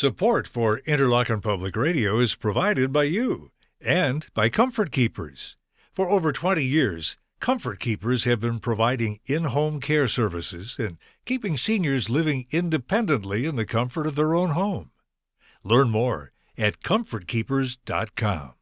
Support for Interlochen Public Radio is provided by you and by Comfort Keepers. For over 20 years, Comfort Keepers have been providing in-home care services and keeping seniors living independently in the comfort of their own home. Learn more at comfortkeepers.com.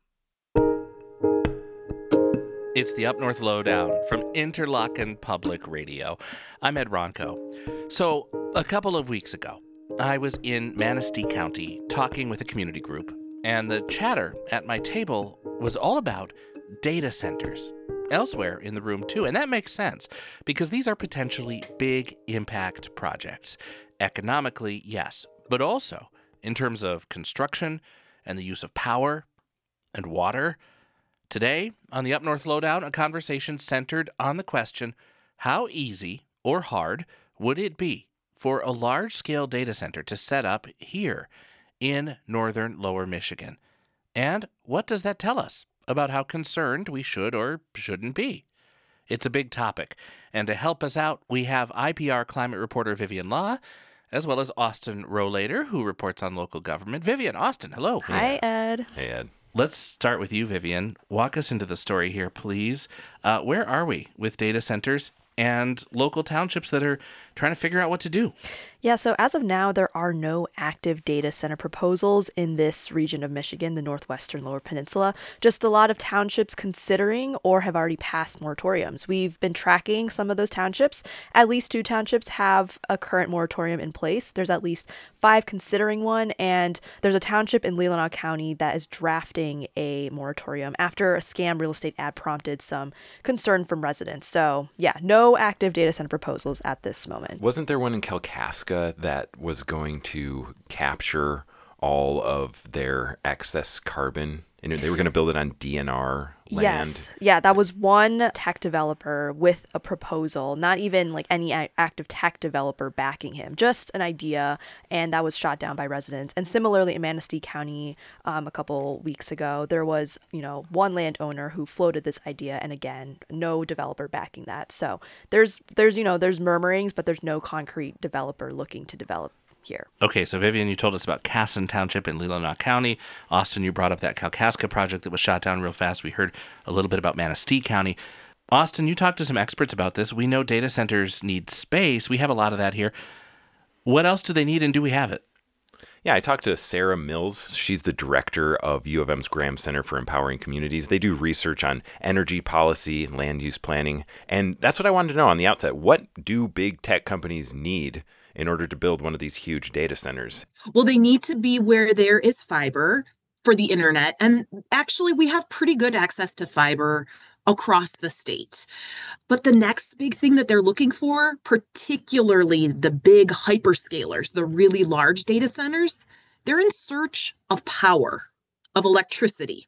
It's the Up North Lowdown from Interlochen Public Radio. I'm Ed Ronco. So, a couple of weeks ago, I was in Manistee County talking with a community group, and the chatter at my table was all about data centers. Elsewhere in the room, too. And that makes sense, because these are potentially big impact projects. Economically, yes, but also in terms of construction and the use of power and water. Today, on the Up North Lowdown, a conversation centered on the question, how easy or hard would it be for a large-scale data center to set up here in northern Lower Michigan? And what does that tell us about how concerned we should or shouldn't be? It's a big topic, and to help us out, we have IPR climate reporter Vivian Law, as well as Austin Rohlater, who reports on local government. Vivian, Austin, hello. Hi, Ed. Hey, Ed. Let's start with you, Vivian. Walk us into the story here, please. Where are we with data centers and local townships that are trying to figure out what to do? Yeah, so as of now, there are no active data center proposals in this region of Michigan, the northwestern Lower Peninsula. Just a lot of townships considering or have already passed moratoriums. We've been tracking some of those townships. At least 2 townships have a current moratorium in place. There's at least 5 considering one, and there's a township in Leelanau County that is drafting a moratorium after a scam real estate ad prompted some concern from residents. So yeah, no active data center proposals at this moment. Wasn't there one in Kalkaska that was going to capture all of their excess carbon? And they were going to build it on DNR land? Yes. Yeah, that was one tech developer with a proposal, not even like any active tech developer backing him, just an idea, and that was shot down by residents. And similarly in Manistee County, a couple weeks ago, there was, one landowner who floated this idea, and again, no developer backing that. So there's murmurings, but there's no concrete developer looking to develop here. Okay, so Vivian, you told us about Casson Township in Leelanau County. Austin, you brought up that Kalkaska project that was shot down real fast. We heard a little bit about Manistee County. Austin, you talked to some experts about this. We know data centers need space. We have a lot of that here. What else do they need, and do we have it? Yeah, I talked to Sarah Mills. She's the director of U of M's Graham Center for Empowering Communities. They do research on energy policy, land use planning, and that's what I wanted to know on the outset. What do big tech companies need in order to build one of these huge data centers? Well, they need to be where there is fiber for the internet. And actually, we have pretty good access to fiber across the state. But the next big thing that they're looking for, particularly the big hyperscalers, the really large data centers, they're in search of power, of electricity.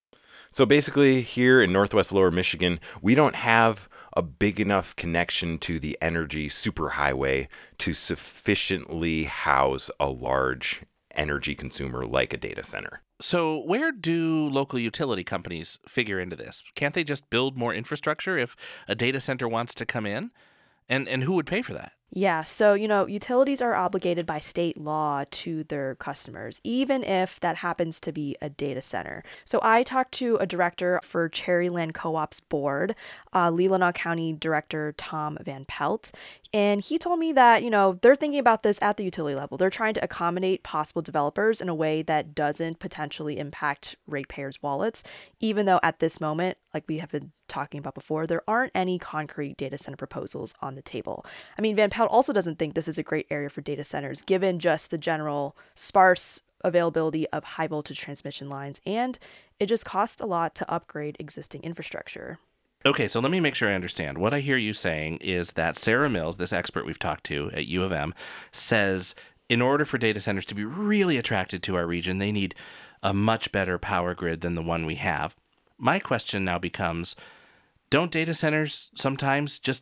So basically, here in Northwest Lower Michigan, we don't have a big enough connection to the energy superhighway to sufficiently house a large energy consumer like a data center. So where do local utility companies figure into this? Can't they just build more infrastructure if a data center wants to come in? And who would pay for that? Yeah, so, utilities are obligated by state law to their customers, even if that happens to be a data center. So I talked to a director for Cherryland Co-op's board, Leelanau County Director Tom Van Pelt, and he told me that, they're thinking about this at the utility level. They're trying to accommodate possible developers in a way that doesn't potentially impact ratepayers' wallets, even though at this moment, like we have been talking about before, there aren't any concrete data center proposals on the table. I mean, Van Pelt also doesn't think this is a great area for data centers, given just the general sparse availability of high voltage transmission lines, and it just costs a lot to upgrade existing infrastructure. Okay, so let me make sure I understand. What I hear you saying is that Sarah Mills, this expert we've talked to at U of M, says in order for data centers to be really attracted to our region, they need a much better power grid than the one we have. My question now becomes, don't data centers sometimes just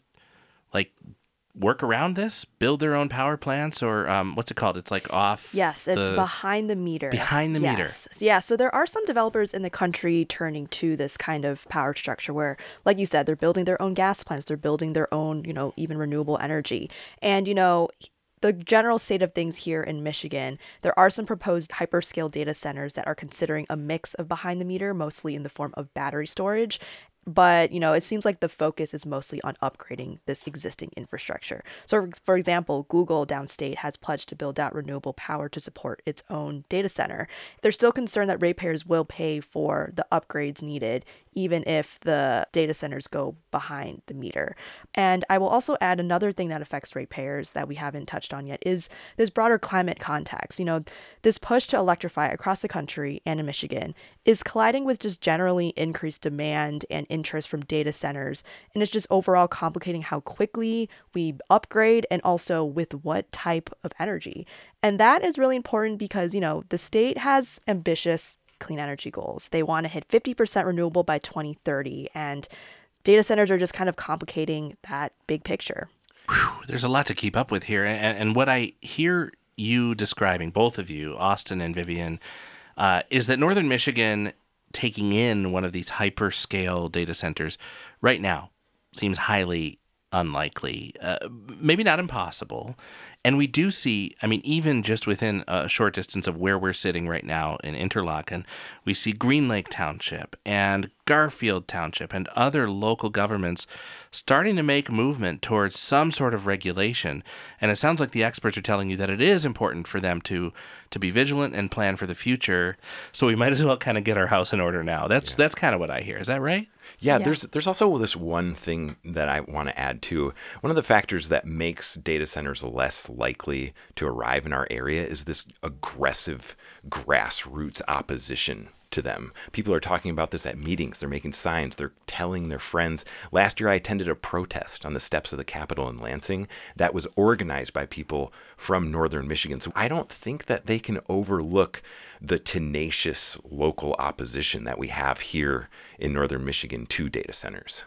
work around this, build their own power plants, or what's it called? It's off. Yes, it's behind the meter. Behind the meter. Yeah, so there are some developers in the country turning to this kind of power structure where, like you said, they're building their own gas plants, they're building their own, even renewable energy. And, the general state of things here in Michigan, there are some proposed hyperscale data centers that are considering a mix of behind the meter, mostly in the form of battery storage. But, it seems like the focus is mostly on upgrading this existing infrastructure. So, for example, Google downstate has pledged to build out renewable power to support its own data center. They're still concerned that ratepayers will pay for the upgrades needed, even if the data centers go behind the meter. And I will also add another thing that affects ratepayers that we haven't touched on yet is this broader climate context. This push to electrify across the country and in Michigan is colliding with just generally increased demand and interest from data centers. And it's just overall complicating how quickly we upgrade and also with what type of energy. And that is really important because, the state has ambitious clean energy goals. They want to hit 50% renewable by 2030, and data centers are just kind of complicating that big picture. There's a lot to keep up with here. And what I hear you describing, both of you, Austin and Vivian, is that Northern Michigan taking in one of these hyperscale data centers right now seems highly unlikely, maybe not impossible. And we do see, even just within a short distance of where we're sitting right now in Interlaken, we see Green Lake Township and Garfield Township and other local governments starting to make movement towards some sort of regulation. And it sounds like the experts are telling you that it is important for them to be vigilant and plan for the future. So we might as well kind of get our house in order now. That's kind of what I hear. Is that right? Yeah, there's also this one thing that I want to add too. One of the factors that makes data centers less likely to arrive in our area is this aggressive grassroots opposition to them. People are talking about this at meetings. They're making signs. They're telling their friends. Last year, I attended a protest on the steps of the Capitol in Lansing that was organized by people from Northern Michigan. So I don't think that they can overlook the tenacious local opposition that we have here in Northern Michigan to data centers.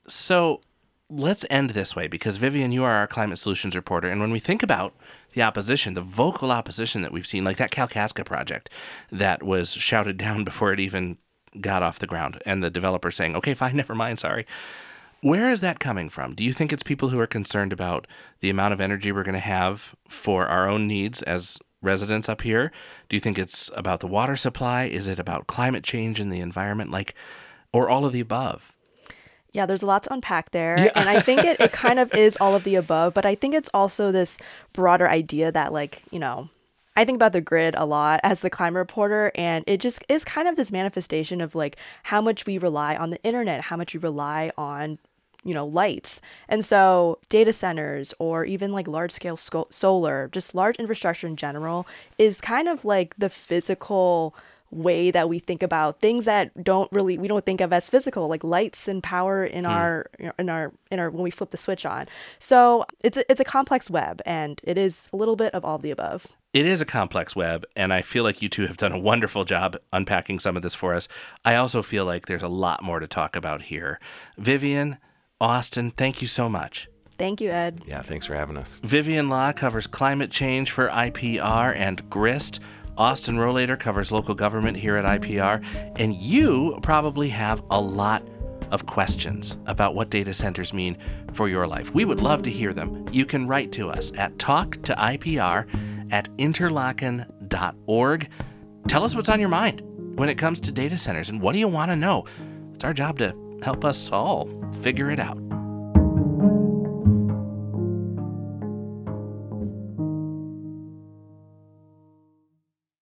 So let's end this way, because Vivian, you are our climate solutions reporter. And when we think about the opposition, the vocal opposition that we've seen, like that Kalkaska project that was shouted down before it even got off the ground, and the developer saying, okay, fine, never mind, sorry. Where is that coming from? Do you think it's people who are concerned about the amount of energy we're going to have for our own needs as residents up here? Do you think it's about the water supply? Is it about climate change in the environment, or all of the above? Yeah, there's a lot to unpack there. Yeah. And I think it kind of is all of the above, but I think it's also this broader idea that I think about the grid a lot as the climate reporter, and it just is kind of this manifestation of how much we rely on the internet, how much we rely on, lights. And so data centers or even large scale solar, just large infrastructure in general is kind of the physical way that we think about things that we don't think of as physical, like lights and power in our when we flip the switch on. So it's a complex web, and it is a little bit of all of the above. It is a complex web, and I feel like you two have done a wonderful job unpacking some of this for us. I also feel like there's a lot more to talk about here. Vivian, Austin, thank you so much. Thank you, Ed. Yeah, thanks for having us. Vivian Law covers climate change for IPR and GRIST. Austin Rohlater covers local government here at IPR, and you probably have a lot of questions about what data centers mean for your life. We would love to hear them. You can write to us at talktoipr@interlaken.org. Tell us what's on your mind when it comes to data centers, and what do you want to know? It's our job to help us all figure it out.